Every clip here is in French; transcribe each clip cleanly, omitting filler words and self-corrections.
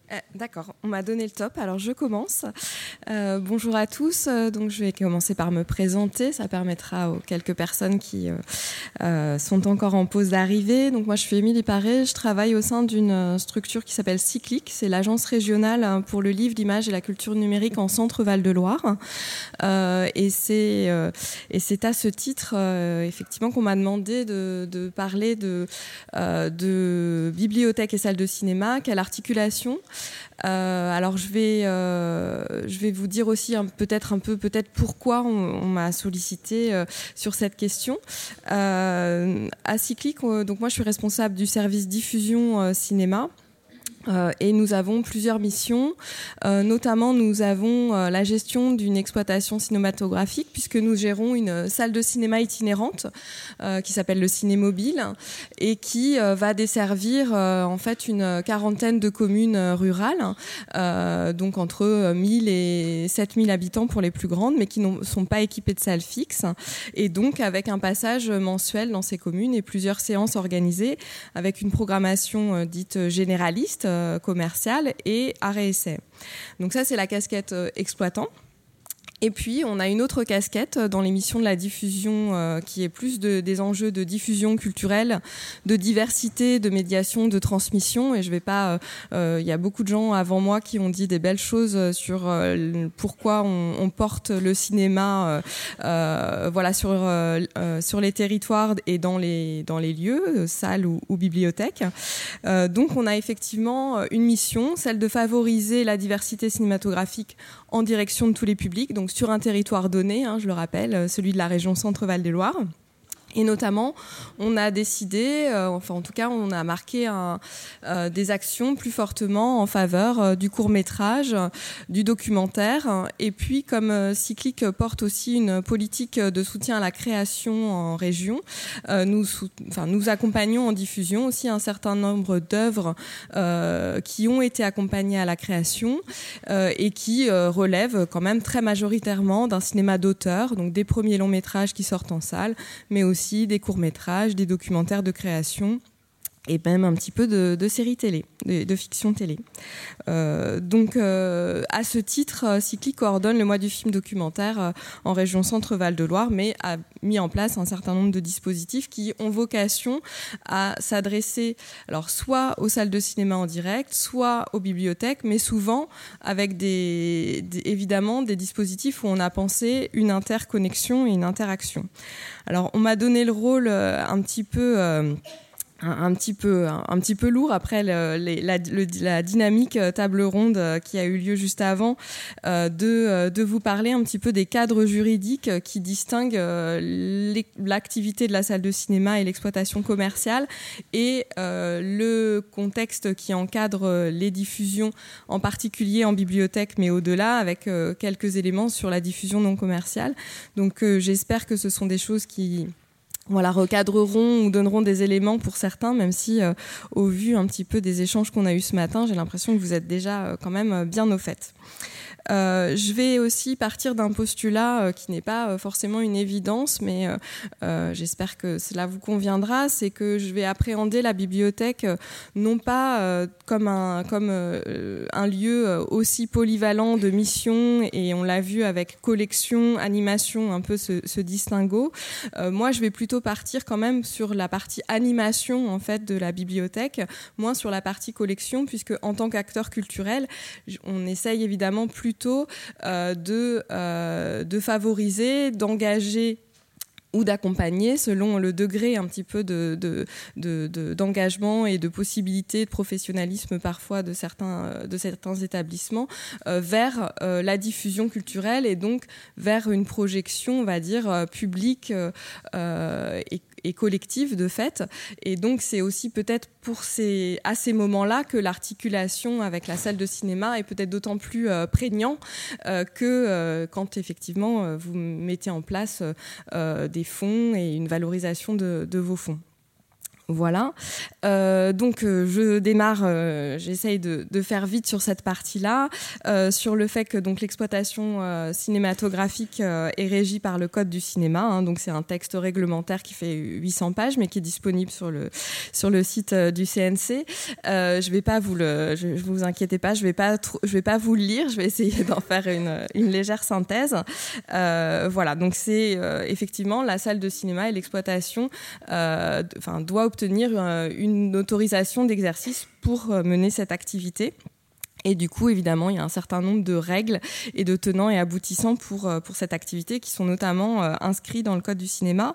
D'accord, on m'a donné le top, alors je commence. Bonjour à tous, donc je vais commencer par me présenter, ça permettra aux quelques personnes qui sont encore en pause d'arrivée. Donc moi je suis Émilie Paré, je travaille au sein d'une structure qui s'appelle Cyclic, c'est l'agence régionale pour le livre, l'image et la culture numérique en Centre-Val de Loire. Et c'est à ce titre effectivement qu'on m'a demandé de parler de bibliothèque et salle de cinéma, quelle articulation. Alors je vais vous dire aussi peut-être pourquoi on m'a sollicité sur cette question. À Cyclic, donc moi je suis responsable du service diffusion cinéma. Et nous avons plusieurs missions, notamment nous avons la gestion d'une exploitation cinématographique puisque nous gérons une salle de cinéma itinérante qui s'appelle le Cinémobile et qui va desservir en fait une quarantaine de communes rurales, donc entre 1000 et 7000 habitants pour les plus grandes, mais qui ne sont pas équipées de salles fixes, et donc avec un passage mensuel dans ces communes et plusieurs séances organisées avec une programmation dite généraliste, commercial et arrêt-essai. Donc ça, c'est la casquette exploitant. Et puis, on a une autre casquette dans l'émission de la diffusion qui est plus des enjeux de diffusion culturelle, de diversité, de médiation, de transmission. Et je vais pas... Il y a beaucoup de gens avant moi qui ont dit des belles choses sur pourquoi on porte le cinéma voilà, sur les territoires et dans les lieux, salles ou bibliothèques. Donc, on a effectivement une mission, celle de favoriser la diversité cinématographique en direction de tous les publics, donc sur un territoire donné, je le rappelle, celui de la région Centre-Val de Loire. Et notamment, on a décidé, enfin en tout cas, on a marqué des actions plus fortement en faveur du court-métrage, du documentaire. Et puis, comme Cyclic porte aussi une politique de soutien à la création en région, nous accompagnons en diffusion aussi un certain nombre d'œuvres qui ont été accompagnées à la création et qui relèvent quand même très majoritairement d'un cinéma d'auteur, donc des premiers longs métrages qui sortent en salle, mais aussi des courts-métrages, des documentaires de création et même un petit peu de séries télé, de fiction télé. Donc, à ce titre, Cyclic coordonne le mois du film documentaire en région Centre-Val de Loire, mais a mis en place un certain nombre de dispositifs qui ont vocation à s'adresser, alors soit aux salles de cinéma en direct, soit aux bibliothèques, mais souvent avec évidemment des dispositifs où on a pensé une interconnexion et une interaction. Alors, on m'a donné le rôle un petit peu lourd après la dynamique table ronde qui a eu lieu juste avant, de vous parler un petit peu des cadres juridiques qui distinguent l'activité de la salle de cinéma et l'exploitation commerciale et le contexte qui encadre les diffusions, en particulier en bibliothèque, mais au-delà, avec quelques éléments sur la diffusion non commerciale. Donc j'espère que ce sont des choses qui recadreront ou donneront des éléments pour certains, même si au vu un petit peu des échanges qu'on a eus ce matin, j'ai l'impression que vous êtes déjà quand même bien au fait. Je vais aussi partir d'un postulat qui n'est pas forcément une évidence, mais j'espère que cela vous conviendra, c'est que je vais appréhender la bibliothèque non pas comme un lieu aussi polyvalent de mission, et on l'a vu avec collection, animation, un peu ce distinguo. Moi, je vais plutôt partir quand même sur la partie animation en fait de la bibliothèque, moins sur la partie collection, puisque en tant qu'acteur culturel, on essaye évidemment plutôt de favoriser, d'engager ou d'accompagner selon le degré un petit peu d'engagement et de possibilité de professionnalisme parfois de certains établissements vers la diffusion culturelle et donc vers une projection, on va dire, publique et collective de fait. Et donc c'est aussi peut-être à ces moments-là que l'articulation avec la salle de cinéma est peut-être d'autant plus prégnant que quand effectivement vous mettez en place des fonds et une valorisation de vos fonds. Voilà. Donc je démarre, j'essaye de faire vite sur cette partie-là, sur le fait que donc l'exploitation cinématographique est régie par le Code du cinéma. Hein, donc c'est un texte réglementaire qui fait 800 pages, mais qui est disponible sur le site du CNC. Je vais pas vous inquiétez pas, je vais pas vous le lire. Je vais essayer d'en faire une légère synthèse. Voilà. Donc c'est effectivement la salle de cinéma et l'exploitation, doit obtenir une autorisation d'exercice pour mener cette activité. Et du coup, évidemment, il y a un certain nombre de règles et de tenants et aboutissants pour cette activité qui sont notamment inscrits dans le Code du cinéma.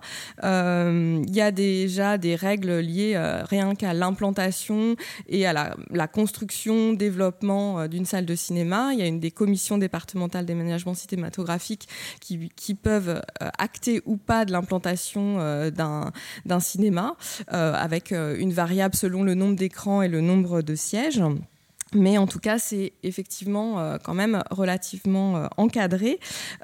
Il y a déjà des règles liées rien qu'à l'implantation et à la construction, développement d'une salle de cinéma. Il y a des commissions départementales d'aménagement cinématographique qui peuvent acter ou pas de l'implantation d'un cinéma, avec une variable selon le nombre d'écrans et le nombre de sièges. Mais en tout cas, c'est effectivement quand même relativement encadré.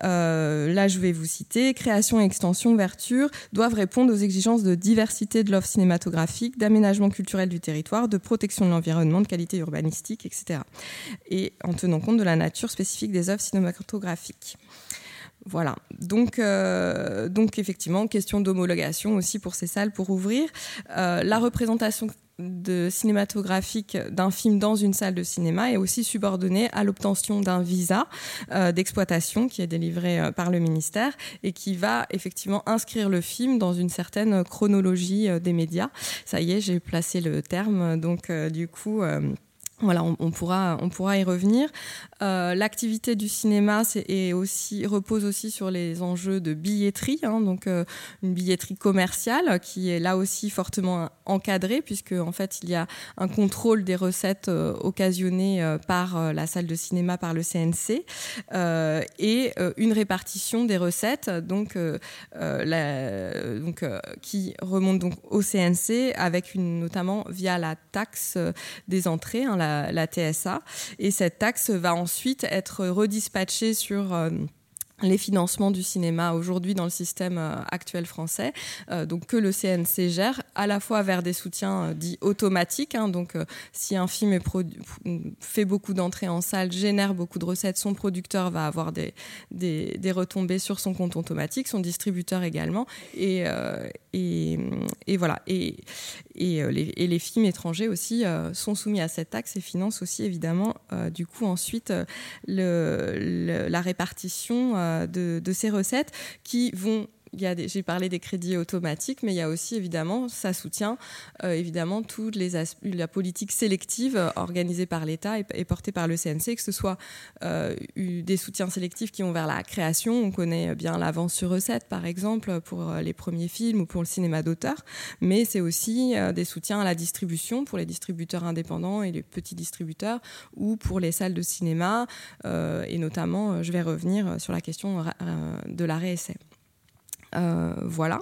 Là, je vais vous citer. Création, extension, ouverture doivent répondre aux exigences de diversité de l'offre cinématographique, d'aménagement culturel du territoire, de protection de l'environnement, de qualité urbanistique, etc. Et en tenant compte de la nature spécifique des œuvres cinématographiques. Voilà, donc effectivement, question d'homologation aussi pour ces salles pour ouvrir. La représentation cinématographique d'un film dans une salle de cinéma est aussi subordonnée à l'obtention d'un visa d'exploitation qui est délivré par le ministère et qui va effectivement inscrire le film dans une certaine chronologie des médias. Ça y est, j'ai placé le terme, donc du coup... Voilà, on pourra y revenir. L'activité du cinéma repose aussi sur les enjeux de billetterie, hein, donc une billetterie commerciale qui est là aussi fortement encadrée puisque en fait il y a un contrôle des recettes occasionnées par la salle de cinéma, par le CNC, et une répartition des recettes qui remonte donc au CNC avec notamment via la taxe des entrées, hein, la TSA, et cette taxe va ensuite être redispatchée sur les financements du cinéma aujourd'hui dans le système actuel français, donc que le CNC gère à la fois vers des soutiens dits automatiques, hein, donc si un film fait beaucoup d'entrées en salle, génère beaucoup de recettes, son producteur va avoir des retombées sur son compte automatique, son distributeur également, et voilà, et les films étrangers aussi sont soumis à cette taxe et financent aussi évidemment du coup ensuite la répartition de ces recettes qui vont... J'ai parlé des crédits automatiques, mais il y a aussi évidemment, ça soutient évidemment toute la politique sélective organisée par l'État et portée par le CNC, que ce soit des soutiens sélectifs qui vont vers la création. On connaît bien l'avance sur recette, par exemple, pour les premiers films ou pour le cinéma d'auteur, mais c'est aussi des soutiens à la distribution pour les distributeurs indépendants et les petits distributeurs, ou pour les salles de cinéma, et notamment, je vais revenir sur la question de la réessai. Voilà.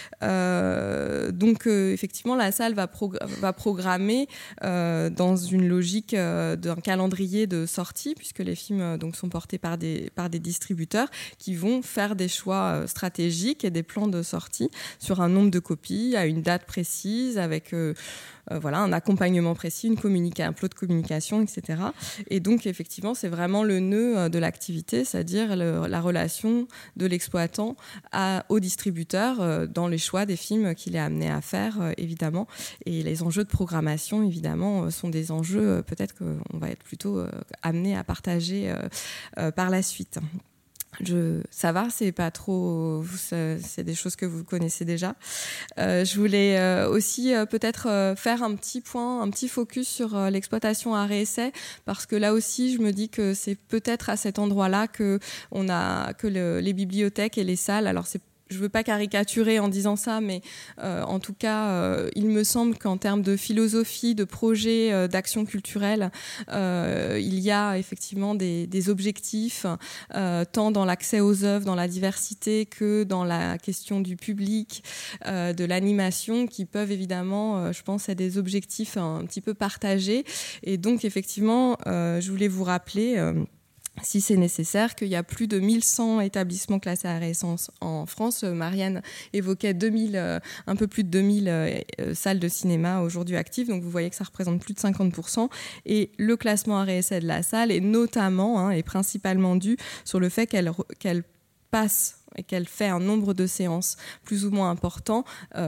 Donc effectivement, la salle va programmer dans une logique d'un calendrier de sortie, puisque les films donc sont portés par des distributeurs qui vont faire des choix stratégiques et des plans de sortie sur un nombre de copies à une date précise, avec un accompagnement précis, un plot de communication, etc. Et donc, effectivement, c'est vraiment le nœud de l'activité, c'est-à-dire la relation de l'exploitant au distributeur dans les choix des films qu'il est amené à faire, évidemment. Et les enjeux de programmation, évidemment, sont des enjeux peut-être qu'on va être plutôt amené à partager par la suite. Ça va, c'est pas trop, c'est des choses que vous connaissez déjà. Je voulais aussi peut-être faire un petit point, un petit focus sur l'exploitation à réessai, parce que là aussi, je me dis que c'est peut-être à cet endroit-là que les bibliothèques et les salles, alors je ne veux pas caricaturer en disant ça, mais en tout cas, il me semble qu'en termes de philosophie, de projet, d'action culturelle, il y a effectivement des objectifs, tant dans l'accès aux œuvres, dans la diversité, que dans la question du public, de l'animation, qui peuvent évidemment, je pense, être des objectifs un petit peu partagés. Et donc, effectivement, je voulais vous rappeler... si c'est nécessaire, qu'il y a plus de 1100 établissements classés ARS en France. Marianne évoquait un peu plus de 2000 salles de cinéma aujourd'hui actives, donc vous voyez que ça représente plus de 50%. Et le classement ARSA de la salle est notamment et principalement dû sur le fait qu'elle passe et qu'elle fait un nombre de séances plus ou moins important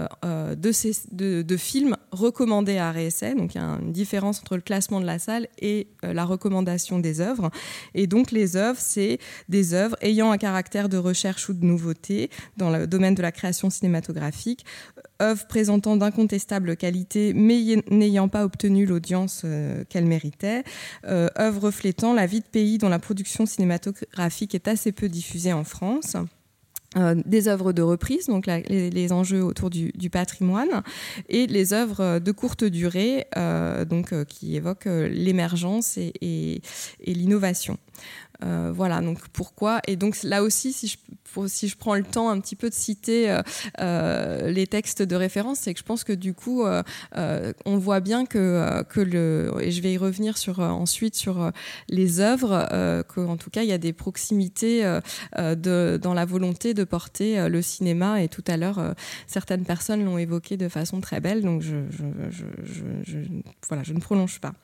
de films recommandés à RSA. Donc il y a une différence entre le classement de la salle et la recommandation des œuvres. Et donc les œuvres, c'est des œuvres ayant un caractère de recherche ou de nouveauté dans le domaine de la création cinématographique, œuvres présentant d'incontestable qualité mais n'ayant pas obtenu l'audience qu'elle méritait, œuvres reflétant la vie de pays dont la production cinématographique est assez peu diffusée en France. Des œuvres de reprise, donc les enjeux autour du patrimoine, et les œuvres de courte durée, qui évoquent l'émergence et l'innovation. Voilà, donc pourquoi. Et donc là aussi, si je prends le temps un petit peu de citer les textes de référence, c'est que je pense que du coup, on voit bien et je vais y revenir ensuite sur les œuvres, qu'en tout cas, il y a des proximités dans la volonté de porter le cinéma. Et tout à l'heure, certaines personnes l'ont évoqué de façon très belle, donc je ne prolonge pas.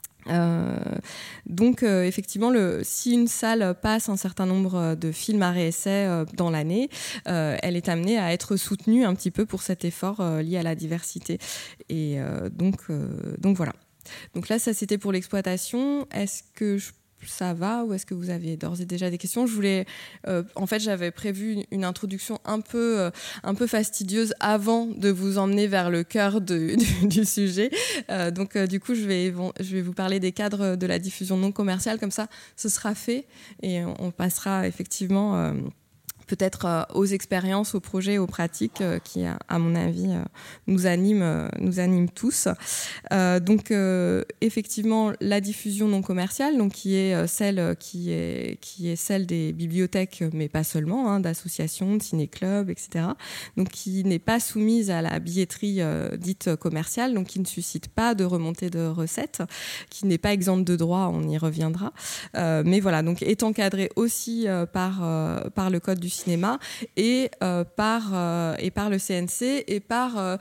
Effectivement, si une salle passe un certain nombre de films à réessai dans l'année, elle est amenée à être soutenue un petit peu pour cet effort lié à la diversité. Et donc voilà. Donc là, ça c'était pour l'exploitation. Est-ce que ça va ou est-ce que vous avez d'ores et déjà des questions ? En fait, j'avais prévu une introduction un peu fastidieuse avant de vous emmener vers le cœur du sujet. Du coup, je vais vous parler des cadres de la diffusion non commerciale. Comme ça, ce sera fait et on passera effectivement peut-être aux expériences, aux projets, aux pratiques qui, à mon avis, nous animent tous. Effectivement, la diffusion non commerciale, donc qui est celle des bibliothèques, mais pas seulement, d'associations, de ciné-clubs, etc. Donc qui n'est pas soumise à la billetterie dite commerciale, donc qui ne suscite pas de remontée de recettes, qui n'est pas exempte de droits, on y reviendra. Mais voilà, donc est encadrée aussi par le code du cinéma et par le CNC et par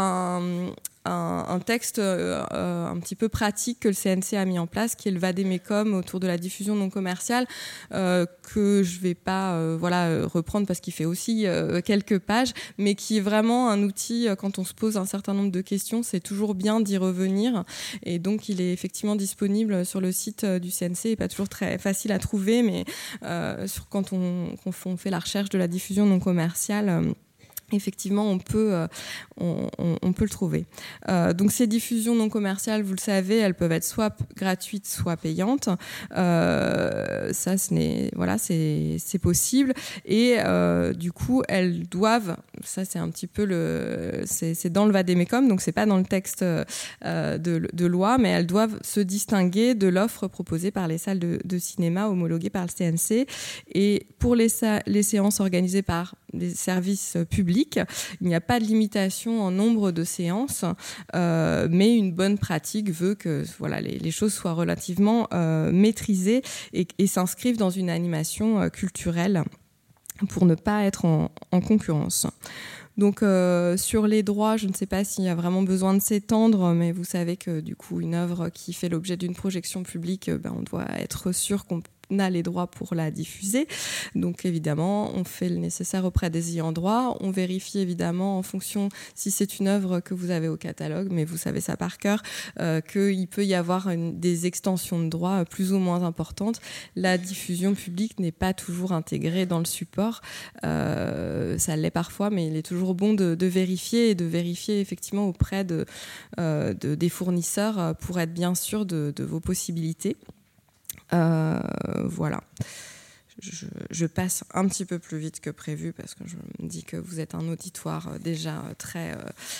un texte un petit peu pratique que le CNC a mis en place, qui est le Vademecum autour de la diffusion non commerciale, que je ne vais pas reprendre parce qu'il fait aussi quelques pages, mais qui est vraiment un outil quand on se pose un certain nombre de questions. C'est toujours bien d'y revenir. Et donc, il est effectivement disponible sur le site du CNC. Il n'est pas toujours très facile à trouver, mais quand on fait la recherche de la diffusion non commerciale, effectivement, on peut le trouver. Donc ces diffusions non commerciales, vous le savez, elles peuvent être soit gratuites, soit payantes. Ça, c'est possible. Et du coup, elles doivent. Ça, c'est un petit peu c'est dans le Vademecum, donc c'est pas dans le texte de loi, mais elles doivent se distinguer de l'offre proposée par les salles de cinéma homologuées par le CNC. Et pour les séances organisées par des services publics, il n'y a pas de limitation en nombre de séances, mais une bonne pratique veut que les choses soient relativement maîtrisées et s'inscrivent dans une animation culturelle pour ne pas être en concurrence. Donc sur les droits, je ne sais pas s'il y a vraiment besoin de s'étendre, mais vous savez que du coup une œuvre qui fait l'objet d'une projection publique, on doit être sûr qu'on a les droits pour la diffuser. Donc évidemment, on fait le nécessaire auprès des ayants droit. On vérifie évidemment en fonction, si c'est une œuvre que vous avez au catalogue, mais vous savez ça par cœur, qu'il peut y avoir des extensions de droits plus ou moins importantes. La diffusion publique n'est pas toujours intégrée dans le support. Ça l'est parfois, mais il est toujours bon de vérifier et de vérifier effectivement auprès des fournisseurs pour être bien sûr de vos possibilités. Voilà. je passe un petit peu plus vite que prévu parce que je me dis que vous êtes un auditoire déjà très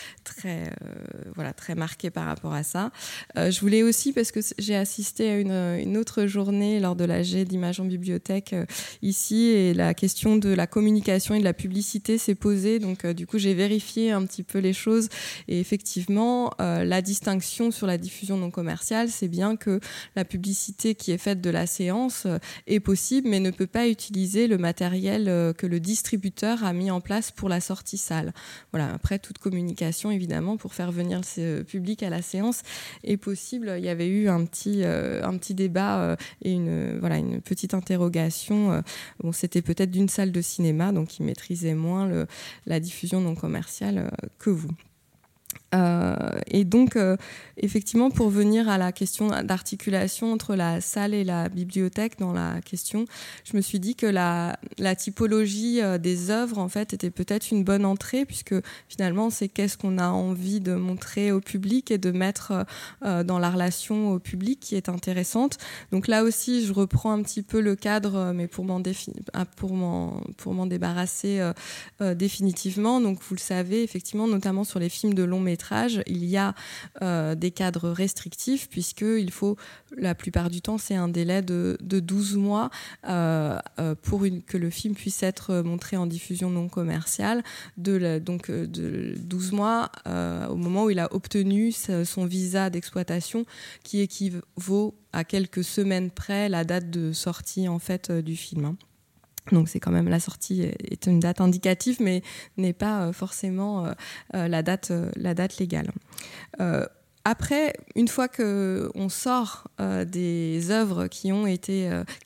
marqué par rapport à ça. Je voulais aussi, parce que j'ai assisté à une autre journée lors de l'AG d'Images en bibliothèque ici, et la question de la communication et de la publicité s'est posée. Donc du coup, j'ai vérifié un petit peu les choses, et effectivement, la distinction sur la diffusion non commerciale, c'est bien que la publicité qui est faite de la séance est possible, mais ne peut pas utiliser le matériel que le distributeur a mis en place pour la sortie salle. Voilà. Après, toute communication, évidemment, pour faire venir le public à la séance est possible. Il y avait eu un petit débat et une petite interrogation. Bon, c'était peut-être d'une salle de cinéma, donc ils maîtrisaient moins la diffusion non commerciale que vous. Et donc, effectivement, pour venir à la question d'articulation entre la salle et la bibliothèque dans la question, je me suis dit que la typologie des œuvres, en fait, était peut-être une bonne entrée, puisque finalement, c'est qu'est-ce qu'on a envie de montrer au public et de mettre dans la relation au public qui est intéressante. Donc là aussi, je reprends un petit peu le cadre, mais pour m'en débarrasser définitivement. Donc, vous le savez, effectivement, notamment sur les films de long métrage, il y a des cadres restrictifs, puisqu'il faut, la plupart du temps, c'est un délai de 12 mois pour que le film puisse être montré en diffusion non commerciale, donc de 12 mois au moment où il a obtenu son visa d'exploitation, qui équivaut à quelques semaines près la date de sortie en fait du film. Donc c'est quand même, la sortie est une date indicative, mais n'est pas forcément la date légale. Après, une fois qu'on sort des œuvres qui ont été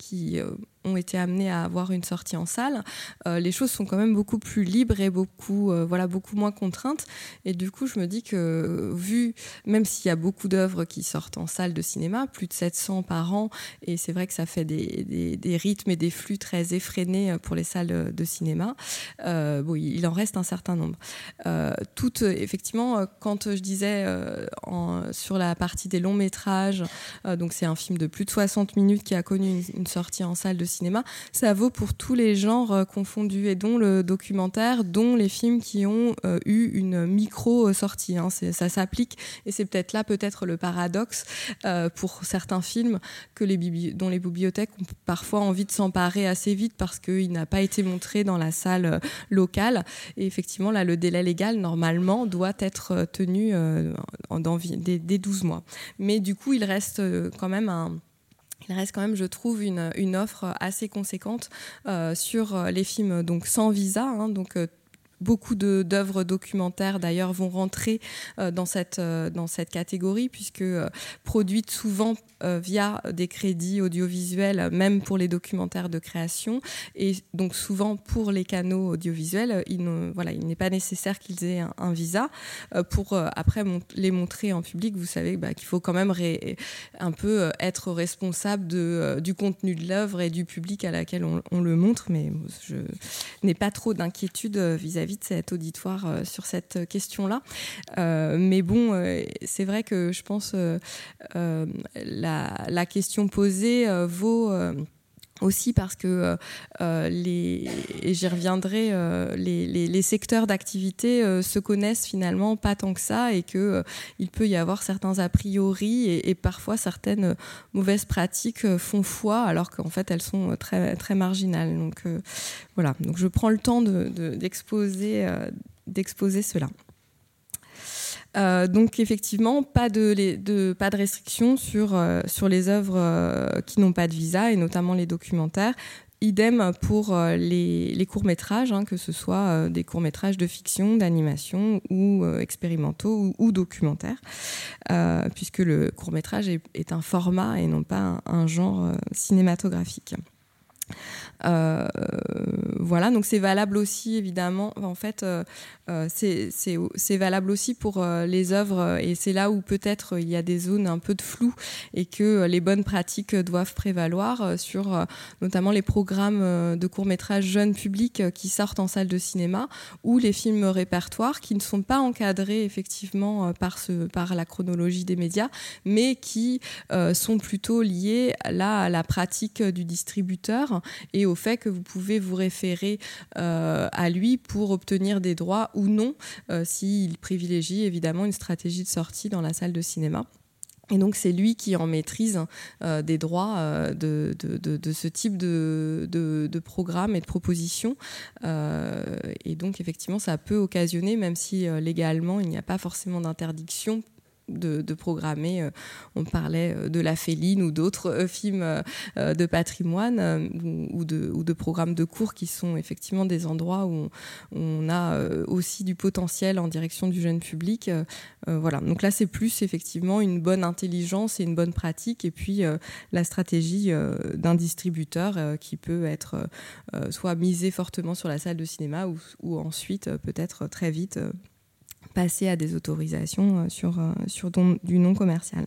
amenées à avoir une sortie en salle, les choses sont quand même beaucoup plus libres et beaucoup moins contraintes. Et du coup, je me dis que, même s'il y a beaucoup d'œuvres qui sortent en salle de cinéma, plus de 700 par an, et c'est vrai que ça fait des rythmes et des flux très effrénés pour les salles de cinéma, il en reste un certain nombre. Effectivement, quand je disais sur la partie des longs métrages, donc c'est un film de plus de 60 minutes qui a connu une sortie en salle de cinéma, ça vaut pour tous les genres confondus, et dont le documentaire, dont les films qui ont eu une micro-sortie. Ça s'applique, et c'est peut-être le paradoxe pour certains films dont les bibliothèques ont parfois envie de s'emparer assez vite parce qu'il n'a pas été montré dans la salle locale. Et effectivement, là, le délai légal, normalement, doit être tenu dès 12 mois. Mais du coup, il reste quand même, je trouve, une offre assez conséquente sur les films donc sans visa. Beaucoup d'œuvres documentaires, d'ailleurs, vont rentrer dans cette catégorie, puisque produites souvent via des crédits audiovisuels, même pour les documentaires de création. Et donc, souvent, pour les canaux audiovisuels, il n'est pas nécessaire qu'ils aient un visa. Pour après les montrer en public, vous savez qu'il faut quand même un peu être responsable du contenu de l'œuvre et du public à laquelle on le montre. Mais je n'ai pas trop d'inquiétude vis-à-vis de cet auditoire sur cette question-là. Mais bon, c'est vrai que je pense la question posée vaut aussi parce que et j'y reviendrai, les secteurs d'activité se connaissent finalement pas tant que ça, et que il peut y avoir certains a priori et parfois certaines mauvaises pratiques font foi, alors qu'en fait elles sont très très marginales. Donc voilà. Donc je prends le temps d'exposer cela. Donc effectivement, pas de restrictions sur les œuvres qui n'ont pas de visa, et notamment les documentaires. Idem pour les courts-métrages, que ce soit des courts-métrages de fiction, d'animation ou expérimentaux ou documentaires, puisque le court-métrage est un format et non pas un genre cinématographique. Voilà, donc c'est valable aussi, évidemment, en fait, c'est valable aussi pour les œuvres, et c'est là où peut-être il y a des zones un peu de flou, et que les bonnes pratiques doivent prévaloir sur notamment les programmes de courts-métrages jeunes publics qui sortent en salle de cinéma, ou les films répertoires qui ne sont pas encadrés effectivement par la chronologie des médias, mais qui sont plutôt liés là à la pratique du distributeur, distributeur et au fait que vous pouvez vous référer à lui pour obtenir des droits ou non, s'il privilégie évidemment une stratégie de sortie dans la salle de cinéma. Et donc c'est lui qui en maîtrise des droits de ce type de programme et de proposition. Et donc effectivement ça peut occasionner, même si légalement il n'y a pas forcément d'interdiction de programmer, on parlait de La Féline ou d'autres films de patrimoine ou de programmes de cours qui sont effectivement des endroits où on a aussi du potentiel en direction du jeune public. Voilà. Donc là, c'est plus effectivement une bonne intelligence et une bonne pratique, et puis la stratégie d'un distributeur qui peut être soit misé fortement sur la salle de cinéma ou ensuite peut-être très vite passer à des autorisations sur du non commercial.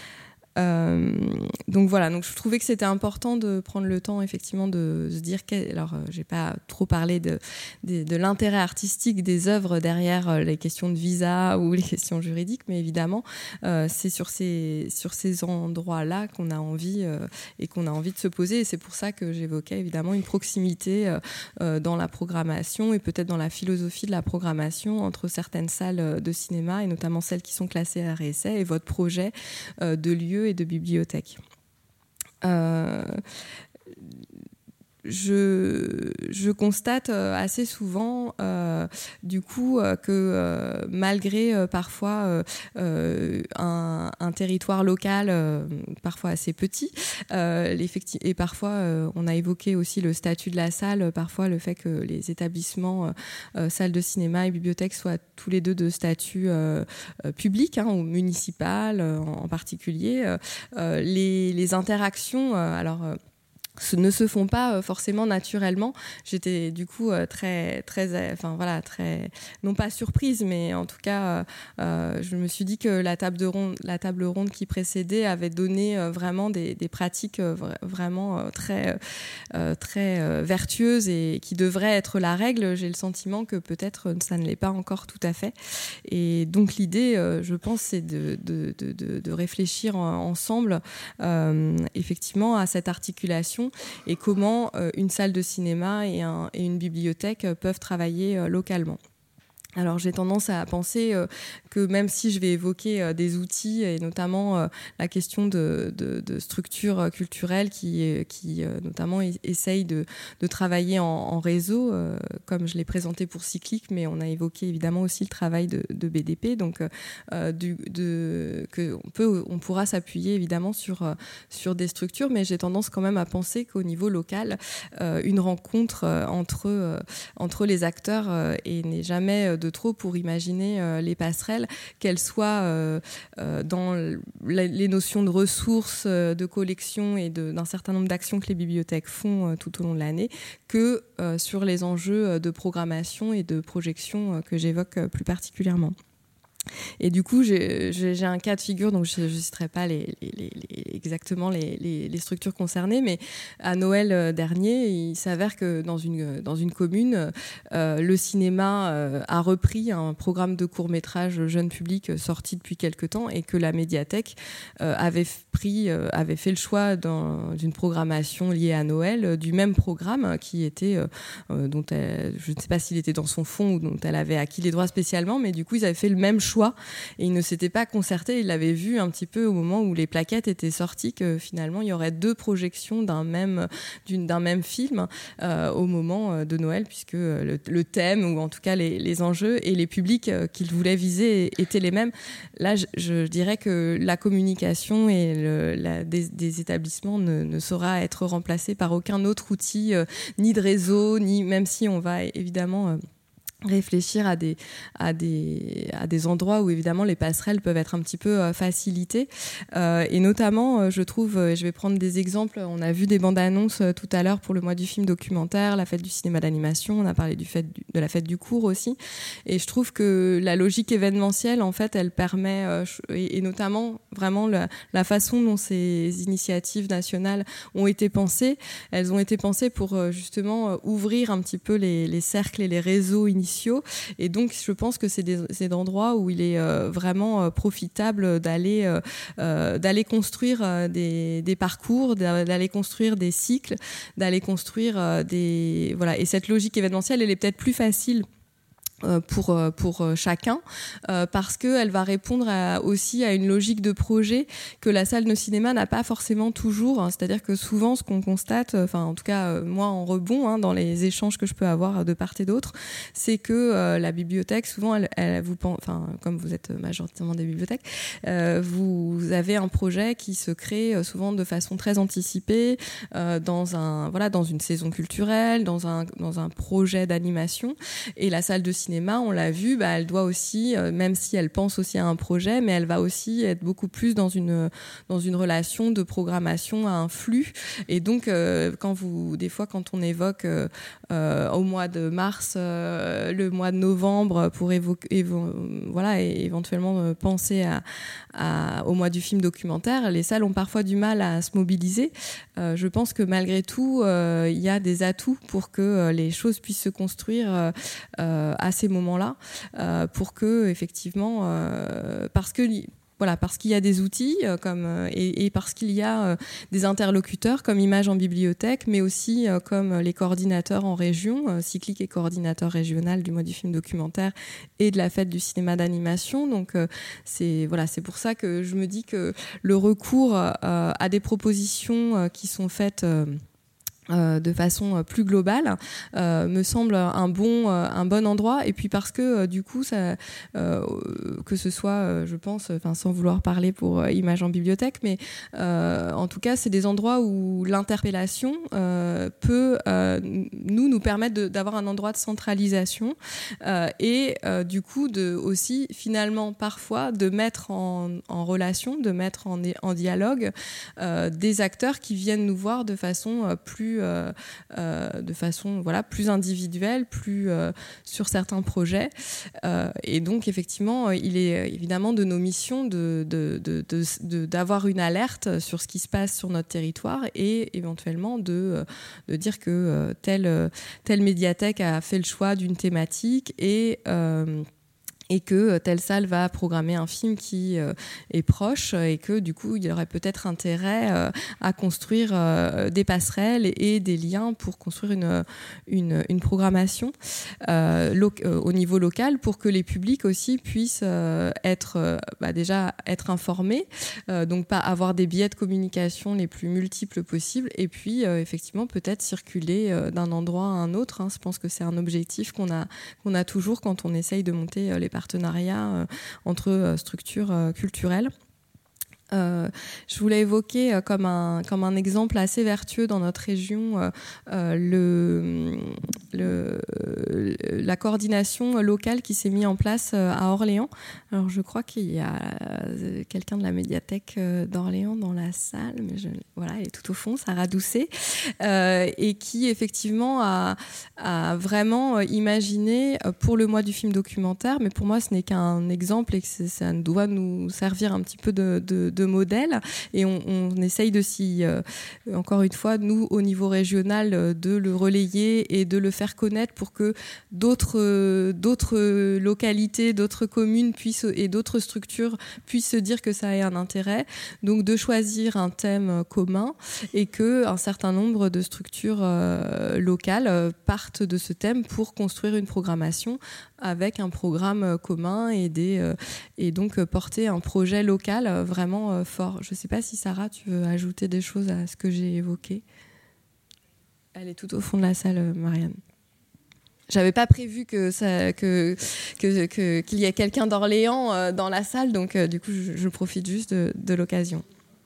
Donc voilà, donc je trouvais que c'était important de prendre le temps effectivement de se dire alors j'ai pas trop parlé de l'intérêt artistique des œuvres derrière les questions de visa ou les questions juridiques, mais évidemment c'est sur ces endroits-là qu'on a envie et qu'on a envie de se poser, et c'est pour ça que j'évoquais évidemment une proximité dans la programmation et peut-être dans la philosophie de la programmation entre certaines salles de cinéma et notamment celles qui sont classées RSA et votre projet de lieu et de bibliothèque. Je constate assez souvent du coup que malgré parfois un territoire local parfois assez petit et parfois on a évoqué aussi le statut de la salle, parfois le fait que les établissements salles de cinéma et bibliothèques soient tous les deux de statut public ou municipal en particulier. Les interactions ne se font pas forcément naturellement. J'étais du coup très non pas surprise, mais en tout cas je me suis dit que la table ronde qui précédait avait donné vraiment des pratiques vraiment très vertueuses et qui devraient être la règle. J'ai le sentiment que peut-être ça ne l'est pas encore tout à fait, et donc l'idée je pense c'est de réfléchir ensemble effectivement à cette articulation et comment une salle de cinéma et une bibliothèque peuvent travailler localement. Alors j'ai tendance à penser que même si je vais évoquer des outils et notamment la question de structures culturelles qui notamment essayent de travailler en réseau, comme je l'ai présenté pour Cyclique, mais on a évoqué évidemment aussi le travail de BDP, donc on pourra s'appuyer évidemment sur des structures, mais j'ai tendance quand même à penser qu'au niveau local, une rencontre entre les acteurs et n'est jamais de trop pour imaginer les passerelles, qu'elles soient dans les notions de ressources, de collection et d'un certain nombre d'actions que les bibliothèques font tout au long de l'année, que sur les enjeux de programmation et de projection que j'évoque plus particulièrement. Et du coup, j'ai un cas de figure, donc je ne citerai pas exactement les structures concernées, mais à Noël dernier, il s'avère que dans une commune, le cinéma a repris un programme de court-métrage jeune public sorti depuis quelque temps, et que la médiathèque avait fait le choix d'une programmation liée à Noël, du même programme qui était, je ne sais pas s'il était dans son fond ou dont elle avait acquis les droits spécialement, mais du coup, ils avaient fait le même choix. Et ils ne s'étaient pas concertés, ils l'avaient vu un petit peu au moment où les plaquettes étaient sorties, que finalement il y aurait 2 projections d'un même film au moment de Noël, puisque le thème, ou en tout cas les enjeux et les publics qu'ils voulaient viser étaient les mêmes. Là, je dirais que la communication et des établissements ne saura être remplacée par aucun autre outil, ni de réseau, ni, même si on va évidemment réfléchir à des endroits où évidemment les passerelles peuvent être un petit peu facilitées, et notamment je trouve, je vais prendre des exemples, on a vu des bandes annonces tout à l'heure pour le mois du film documentaire, la fête du cinéma d'animation, on a parlé de la fête du court aussi, et je trouve que la logique événementielle en fait elle permet et notamment vraiment la façon dont ces initiatives nationales ont été pensées, elles ont été pensées pour justement ouvrir un petit peu les cercles et les réseaux initiatiques initiaux. Et donc, je pense que c'est des endroits où il est vraiment profitable d'aller construire des parcours, d'aller construire des cycles, d'aller construire voilà. Et cette logique événementielle, elle est peut-être plus facile pour chacun, parce qu'elle va répondre aussi à une logique de projet que la salle de cinéma n'a pas forcément toujours, hein. C'est-à-dire que souvent ce qu'on constate, enfin en tout cas moi en rebond, hein, dans les échanges que je peux avoir de part et d'autre, c'est que la bibliothèque souvent elle vous pense, enfin comme vous êtes majoritairement des bibliothèques, vous avez un projet qui se crée souvent de façon très anticipée, dans une saison culturelle, dans un projet d'animation, et la salle de cinéma, on l'a vu, elle doit aussi, même si elle pense aussi à un projet, mais elle va aussi être beaucoup plus dans une relation de programmation à un flux. Et donc, des fois, quand on évoque au mois de mars, le mois de novembre, pour éventuellement penser au mois du film documentaire, les salles ont parfois du mal à se mobiliser. Je pense que malgré tout, il y a des atouts pour que les choses puissent se construire à ces moments-là, pour que effectivement, parce qu'il y a des outils et parce qu'il y a des interlocuteurs comme Images en bibliothèque, mais aussi comme les coordinateurs en région, cyclique et coordinateur régional du mois du film documentaire et de la fête du cinéma d'animation. Donc c'est pour ça que je me dis que le recours à des propositions qui sont faites de façon plus globale me semble un bon endroit, et puis parce que du coup ça, que ce soit je pense, sans vouloir parler pour Images en bibliothèque, mais en tout cas c'est des endroits où l'interpellation peut nous permettre d'avoir un endroit de centralisation, et du coup aussi finalement parfois de mettre en relation, de mettre en dialogue des acteurs qui viennent nous voir de façon plus plus individuelle, plus sur certains projets, et donc effectivement il est évidemment de nos missions d'avoir une alerte sur ce qui se passe sur notre territoire, et éventuellement de dire que telle médiathèque a fait le choix d'une thématique, et que telle salle va programmer un film qui est proche, et que du coup il y aurait peut-être intérêt à construire des passerelles et des liens pour construire une programmation au niveau local, pour que les publics aussi puissent être informés, donc pas avoir des biais de communication les plus multiples possibles, et puis effectivement peut-être circuler d'un endroit à un autre, hein. Je pense que c'est un objectif qu'on a toujours quand on essaye de monter les partenariats entre structures culturelles. Je voulais évoquer comme un exemple assez vertueux dans notre région la coordination locale qui s'est mise en place à Orléans. Alors je crois qu'il y a quelqu'un de la médiathèque d'Orléans dans la salle, mais elle est tout au fond, Sarah Doucet, et qui effectivement a vraiment imaginé pour le mois du film documentaire, mais pour moi ce n'est qu'un exemple, et que ça doit nous servir un petit peu de modèle, et on essaye de encore une fois, nous, au niveau régional, de le relayer et de le faire connaître pour que d'autres localités, d'autres communes et d'autres structures puissent se dire que ça a un intérêt. Donc de choisir un thème commun, et qu'un certain nombre de structures locales partent de ce thème pour construire une programmation avec un programme commun, et donc porter un projet local vraiment fort. Je ne sais pas si Sarah, tu veux ajouter des choses à ce que j'ai évoqué. Elle est tout au fond de la salle, Marianne. J'avais pas prévu qu'il y ait quelqu'un d'Orléans dans la salle, donc du coup je profite juste de l'occasion.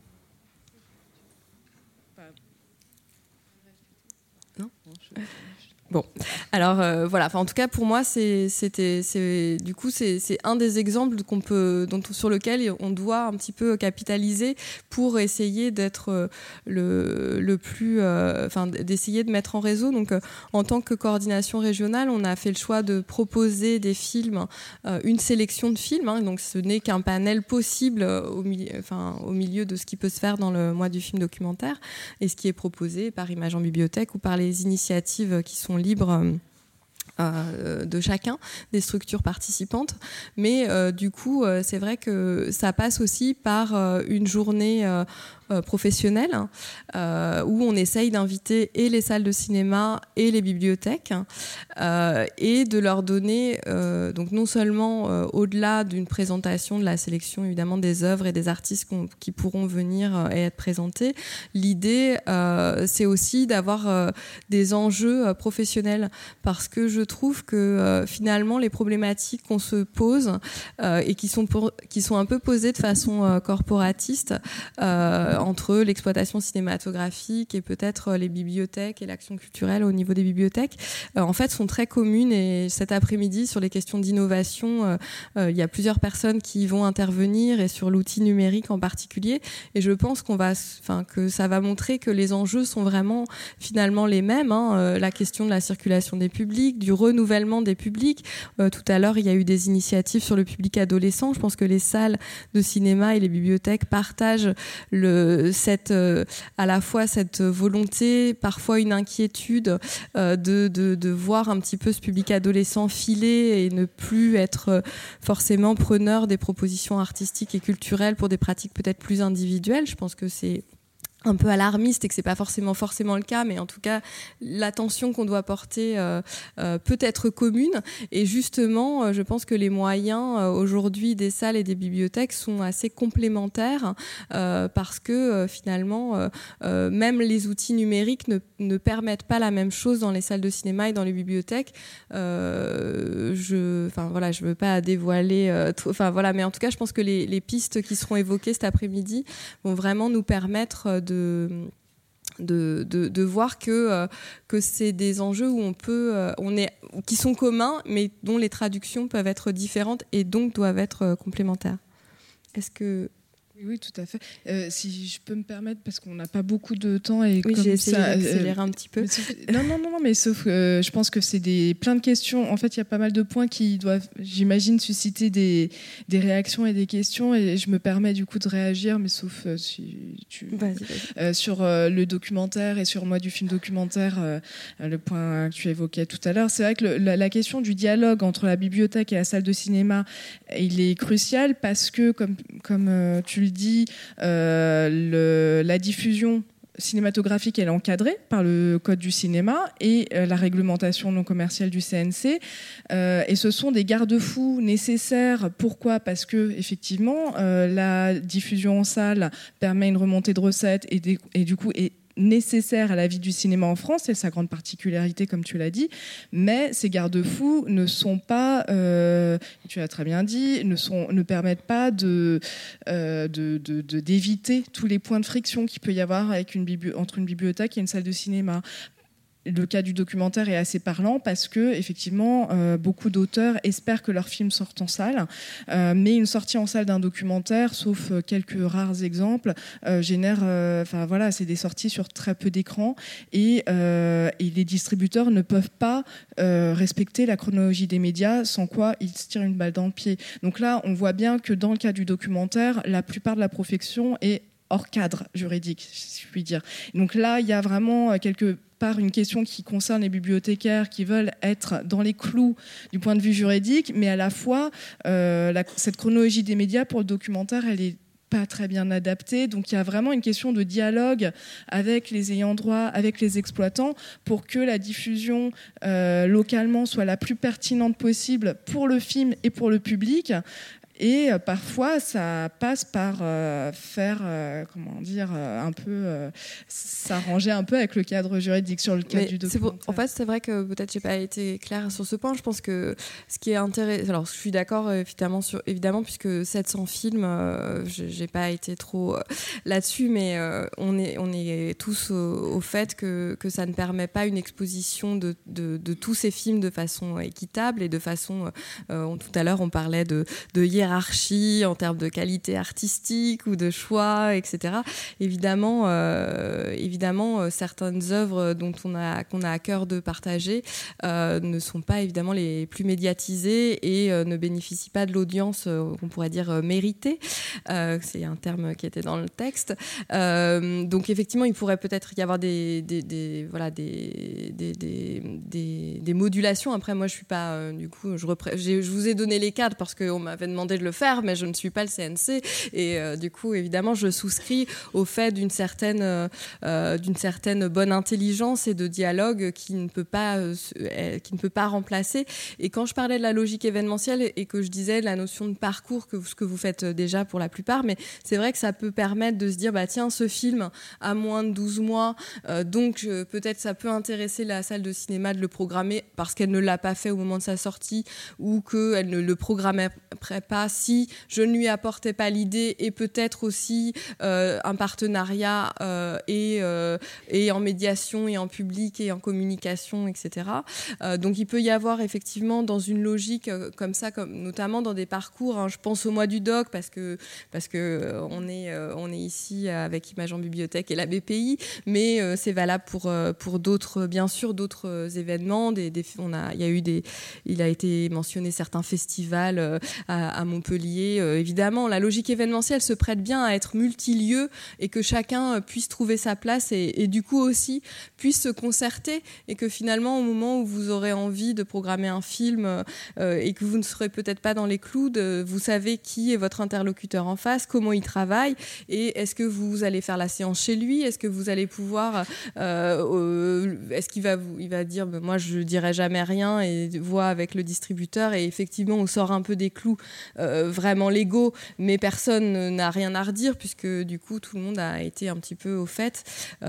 Non ? Bon, alors en tout cas pour moi c'est un des exemples sur lequel on doit un petit peu capitaliser pour essayer d'être d'essayer de mettre en réseau. Donc en tant que coordination régionale, on a fait le choix de proposer des films, une sélection de films, hein, donc ce n'est qu'un panel possible au milieu de ce qui peut se faire dans le mois du film documentaire, et ce qui est proposé par Images en bibliothèque ou par les initiatives qui sont libres de chacun des structures participantes, mais du coup c'est vrai que ça passe aussi par une journée professionnelle où on essaye d'inviter et les salles de cinéma et les bibliothèques et de leur donner donc non seulement au-delà d'une présentation de la sélection évidemment des œuvres et des artistes qui pourront venir et être présentés, l'idée c'est aussi d'avoir des enjeux professionnels, parce que je trouve que finalement les problématiques qu'on se pose et qui sont un peu posées de façon corporatiste entre l'exploitation cinématographique et peut-être les bibliothèques et l'action culturelle au niveau des bibliothèques, en fait sont très communes. Et cet après-midi, sur les questions d'innovation, il y a plusieurs personnes qui vont intervenir, et sur l'outil numérique en particulier. Et je pense que ça va montrer que les enjeux sont vraiment finalement les mêmes. La question de la circulation des publics, du renouvellement des publics. Tout à l'heure, il y a eu des initiatives sur le public adolescent. Je pense que les salles de cinéma et les bibliothèques partagent à la fois cette volonté, parfois une inquiétude de voir un petit peu ce public adolescent filer et ne plus être forcément preneur des propositions artistiques et culturelles pour des pratiques peut-être plus individuelles. Je pense que c'est un peu alarmiste et que c'est pas forcément le cas, mais en tout cas l'attention qu'on doit porter peut être commune. Et justement, je pense que les moyens aujourd'hui des salles et des bibliothèques sont assez complémentaires parce que finalement même les outils numériques ne permettent pas la même chose dans les salles de cinéma et dans les bibliothèques. Je veux pas dévoiler mais en tout cas je pense que les pistes qui seront évoquées cet après-midi vont vraiment nous permettre de voir que c'est des enjeux où qui sont communs, mais dont les traductions peuvent être différentes et donc doivent être complémentaires. Est-ce que... Oui, tout à fait. Si je peux me permettre, parce qu'on n'a pas beaucoup de temps. Et oui, comme j'ai essayé d'accélérer un petit peu. Non, mais sauf je pense que c'est plein de questions. En fait, il y a pas mal de points qui doivent, j'imagine, susciter des réactions et des questions. Et je me permets du coup de réagir, mais sauf si tu... Vas-y. Sur le documentaire et sur moi du film documentaire, le point que tu évoquais tout à l'heure. C'est vrai que la question du dialogue entre la bibliothèque et la salle de cinéma, il est crucial parce que, comme tu le dis, la diffusion cinématographique elle est encadrée par le code du cinéma et la réglementation non commerciale du CNC et ce sont des garde-fous nécessaires. Pourquoi ? Parce que effectivement la diffusion en salle permet une remontée de recettes et du coup est nécessaire à la vie du cinéma en France, c'est sa grande particularité comme tu l'as dit, mais ces garde-fous ne sont pas, tu l'as très bien dit, ne permettent pas d'éviter tous les points de friction qu'il peut y avoir entre une bibliothèque et une salle de cinéma. Le cas du documentaire est assez parlant parce que effectivement beaucoup d'auteurs espèrent que leur film sorte en salle, mais une sortie en salle d'un documentaire, sauf quelques rares exemples, génère c'est des sorties sur très peu d'écrans et les distributeurs ne peuvent pas respecter la chronologie des médias, sans quoi ils se tirent une balle dans le pied. Donc là on voit bien que dans le cas du documentaire, la plupart de la profession est hors cadre juridique, si je puis dire. Donc là il y a vraiment par une question qui concerne les bibliothécaires qui veulent être dans les clous du point de vue juridique, mais à la fois cette chronologie des médias pour le documentaire, elle est pas très bien adaptée. Donc il y a vraiment une question de dialogue avec les ayants droit, avec les exploitants, pour que la diffusion localement soit la plus pertinente possible pour le film et pour le public. Et parfois, ça passe par faire, un peu s'arranger un peu avec le cadre juridique sur le cadre du documentaire. En fait, c'est vrai que peut-être j'ai pas été claire sur ce point. Je pense que ce qui est intéressant, alors je suis d'accord évidemment puisque 700 films, j'ai pas été trop là-dessus, mais on est tous au fait que ça ne permet pas une exposition de tous ces films de façon équitable et de façon. Tout à l'heure, on parlait de hiérarchie hiérarchie en termes de qualité artistique ou de choix, etc. Évidemment, certaines œuvres qu'on a à cœur de partager ne sont pas évidemment les plus médiatisées et ne bénéficient pas de l'audience qu'on pourrait dire méritée. C'est un terme qui était dans le texte. Donc effectivement, il pourrait peut-être y avoir des modulations. Après, moi, je suis pas du coup, je vous ai donné les cadres parce qu'on m'avait demandé de le faire, mais je ne suis pas le CNC et du coup, évidemment, je souscris au fait d'une certaine bonne intelligence et de dialogue qui ne peut pas remplacer. Et quand je parlais de la logique événementielle et que je disais la notion de parcours, ce que vous faites déjà pour la plupart, mais c'est vrai que ça peut permettre de se dire, bah tiens, ce film a moins de 12 mois, donc peut-être ça peut intéresser la salle de cinéma de le programmer parce qu'elle ne l'a pas fait au moment de sa sortie ou qu'elle ne le programmerait pas si je ne lui apportais pas l'idée et peut-être aussi un partenariat et en médiation et en public et en communication, etc. Donc il peut y avoir effectivement dans une logique comme ça, notamment dans des parcours, hein, je pense au mois du doc parce que on est ici avec Images en bibliothèque et la BPI, mais c'est valable pour d'autres, bien sûr, d'autres événements. Il a été mentionné certains festivals à Montpellier. Évidemment, la logique événementielle se prête bien à être multilieu et que chacun puisse trouver sa place et du coup aussi puisse se concerter et que finalement, au moment où vous aurez envie de programmer un film et que vous ne serez peut-être pas dans les clous, vous savez qui est votre interlocuteur en face, comment il travaille et est-ce que vous allez faire la séance chez lui, est-ce que vous allez pouvoir est-ce qu'il va dire moi je dirai jamais rien et voit avec le distributeur et effectivement on sort un peu des clous vraiment légaux mais personne n'a rien à redire puisque du coup tout le monde a été un petit peu au fait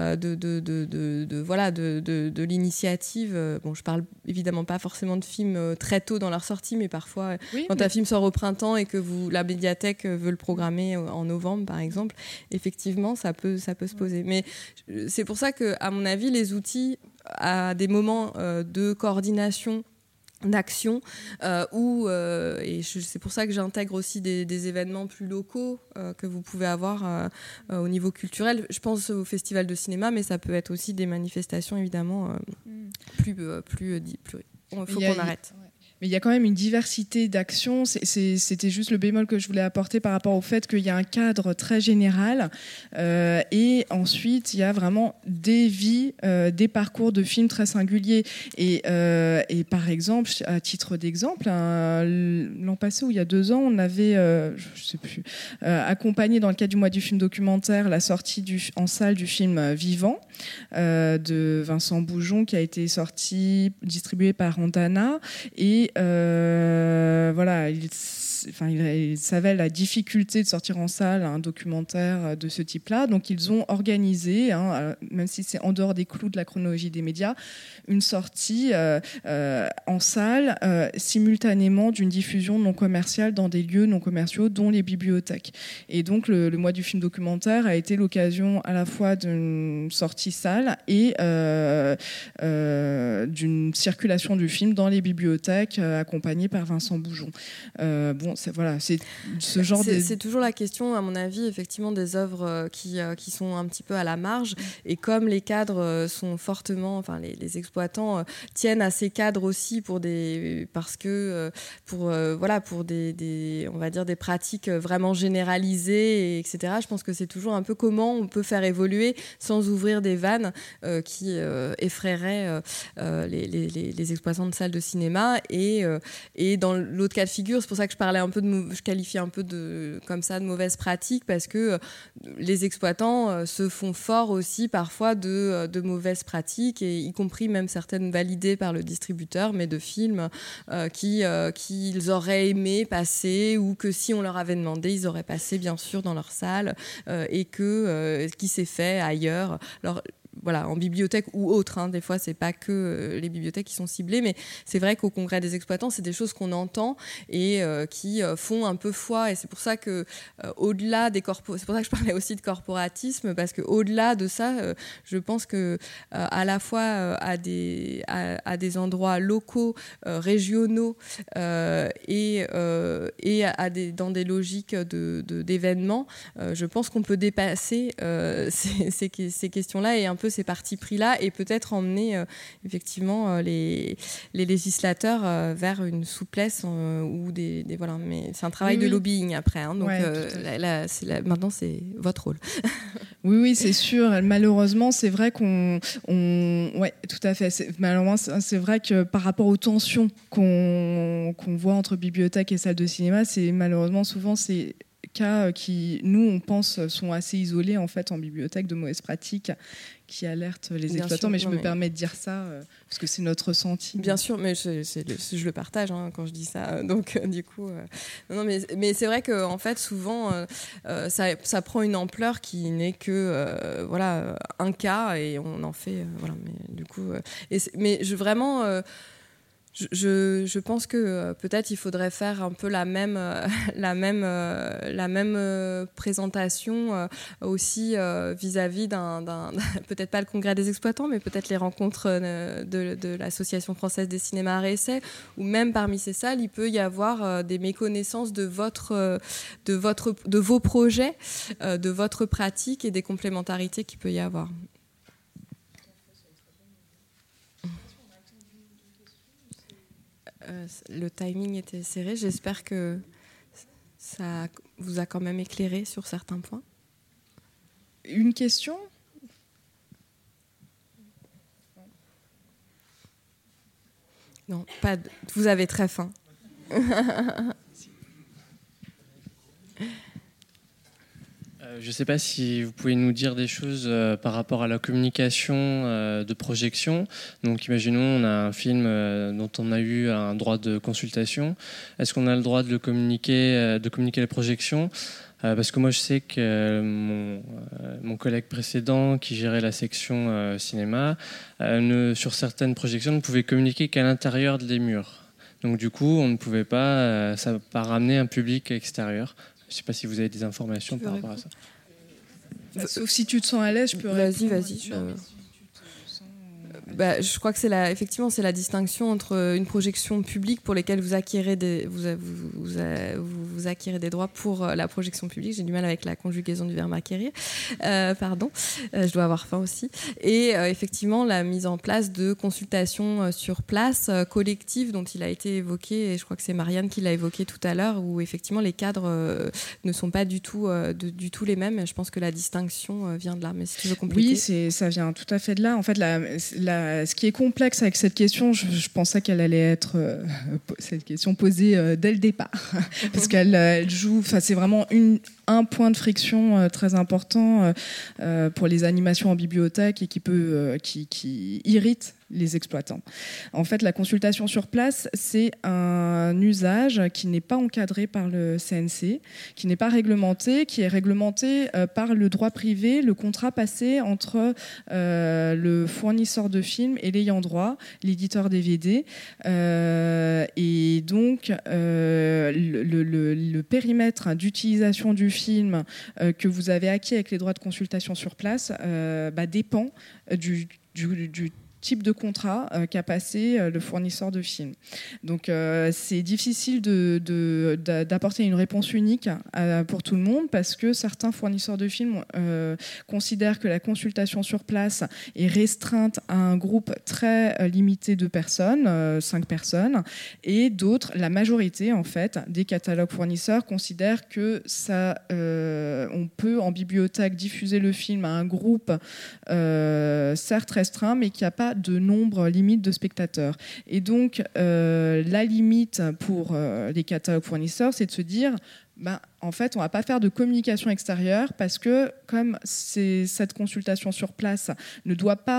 de l'initiative. Bon, je parle évidemment pas forcément de films très tôt dans leur sortie, mais parfois quand un film sort au printemps et que la médiathèque veut le programmer en novembre par exemple, effectivement ça peut se poser. Mais c'est pour ça que à mon avis les outils à des moments de coordination d'action et c'est pour ça que j'intègre aussi des événements plus locaux que vous pouvez avoir au niveau culturel. Je pense au festival de cinéma, mais ça peut être aussi des manifestations évidemment plus il faut qu'on arrête. Mais il y a quand même une diversité d'actions. C'était juste le bémol que je voulais apporter par rapport au fait qu'il y a un cadre très général et ensuite il y a vraiment des vies, des parcours de films très singuliers. Et par exemple, à titre d'exemple, l'an passé ou il y a 2 ans, on avait, je sais plus, accompagné dans le cadre du mois du film documentaire la sortie en salle du film Vivant de Vincent Boujon qui a été distribué par Andana et voilà, il savait la difficulté de sortir en salle un documentaire de ce type-là. Donc, ils ont organisé, même si c'est en dehors des clous de la chronologie des médias, une sortie en salle simultanément d'une diffusion non commerciale dans des lieux non commerciaux, dont les bibliothèques. Et donc, le mois du film documentaire a été l'occasion à la fois d'une sortie salle et d'une circulation du film dans les bibliothèques accompagnée par Vincent Boujon. C'est ce genre c'est toujours la question, à mon avis, effectivement, des œuvres qui sont un petit peu à la marge. Et comme les cadres sont fortement, enfin les exploitants tiennent à ces cadres aussi pour des on va dire des pratiques vraiment généralisées, etc. Je pense que c'est toujours un peu comment on peut faire évoluer sans ouvrir des vannes qui effraieraient les exploitants de salles de cinéma. Et dans l'autre cas de figure, c'est pour ça que je qualifie un peu de mauvaises pratiques parce que les exploitants se font fort aussi parfois de mauvaises pratiques et y compris même certaines validées par le distributeur mais de films qu'ils auraient aimé passer ou que si on leur avait demandé ils auraient passé bien sûr dans leur salle et qui s'est fait ailleurs. Alors voilà, en bibliothèque ou autre, hein. Des fois, c'est pas que les bibliothèques qui sont ciblées, mais c'est vrai qu'au congrès des exploitants, c'est des choses qu'on entend et qui font un peu foi. Et c'est pour ça que au-delà des c'est pour ça que je parlais aussi de corporatisme, parce que au-delà de ça, je pense que à la fois à des endroits locaux, régionaux et dans des logiques d'événements, je pense qu'on peut dépasser ces questions-là et un peu ces partis pris-là et peut-être emmener effectivement les législateurs vers une souplesse ou voilà. Mais c'est un travail de lobbying après, hein, donc maintenant c'est votre rôle. Oui, c'est sûr. Malheureusement, c'est vrai ouais, tout à fait. Malheureusement, c'est vrai que par rapport aux tensions qu'on voit entre bibliothèques et salles de cinéma, c'est malheureusement souvent ces cas qui, nous, on pense, sont assez isolés en fait en bibliothèque, de mauvaises pratiques qui alertent les exploitants. Mais je me permets de dire ça parce que c'est notre ressenti. Bien sûr, mais je le partage quand je dis ça. Donc, du coup, non, mais c'est vrai que en fait, souvent, ça prend une ampleur qui n'est que voilà, un cas et on en fait voilà. Mais du coup, je pense que peut-être il faudrait faire un peu la même présentation aussi vis-à-vis d'un peut-être pas le congrès des exploitants, mais peut-être les rencontres de l'Association française des cinémas à essais, ou même parmi ces salles, il peut y avoir des méconnaissances de vos projets, de votre pratique et des complémentarités qu'il peut y avoir. Le timing était serré. J'espère que ça vous a quand même éclairé sur certains points. Une question ? Non, pas. Vous avez très faim. Je ne sais pas si vous pouvez nous dire des choses par rapport à la communication de projection. Donc, imaginons, on a un film dont on a eu un droit de consultation. Est-ce qu'on a le droit de communiquer les projections ? Parce que moi, je sais que mon collègue précédent qui gérait la section cinéma, sur certaines projections, ne pouvait communiquer qu'à l'intérieur des murs. Donc, du coup, on ne pouvait pas, ça pas ramener un public extérieur. Je ne sais pas si vous avez des informations par rapport à ça. Sauf si tu te sens à l'aise, je peux répondre. Vas-y. Je crois que effectivement, c'est la distinction entre une projection publique pour lesquelles vous acquérez des droits pour la projection publique. J'ai du mal avec la conjugaison du verbe acquérir. Pardon, je dois avoir faim aussi. Et effectivement, la mise en place de consultations sur place collectives dont il a été évoqué, et je crois que c'est Marianne qui l'a évoqué tout à l'heure, où effectivement les cadres ne sont pas du tout les mêmes. Je pense que la distinction vient de là. Mais si tu veux compléter. Oui, ça vient tout à fait de là. En fait, ce qui est complexe avec cette question, je pensais qu'elle allait être cette question posée dès le départ, parce qu'elle joue. C'est vraiment un point de friction très important pour les animations en bibliothèque et qui irrite les exploitants. En fait, la consultation sur place, c'est un usage qui n'est pas encadré par le CNC, qui n'est pas réglementé, qui est réglementé par le droit privé, le contrat passé entre le fournisseur de films et l'ayant droit, l'éditeur DVD. Et donc, le périmètre d'utilisation du film que vous avez acquis avec les droits de consultation sur place dépend du type de contrat qu'a passé le fournisseur de films. Donc c'est difficile d'apporter une réponse unique pour tout le monde, parce que certains fournisseurs de films considèrent que la consultation sur place est restreinte à un groupe très limité de personnes, 5 personnes, et d'autres, la majorité en fait des catalogues fournisseurs, considèrent que on peut en bibliothèque diffuser le film à un groupe certes restreint, mais qui n'a pas de nombre limite de spectateurs. Et donc, la limite pour les catalogues fournisseurs, c'est de se dire, en fait, on ne va pas faire de communication extérieure, parce que comme cette consultation sur place ne doit pas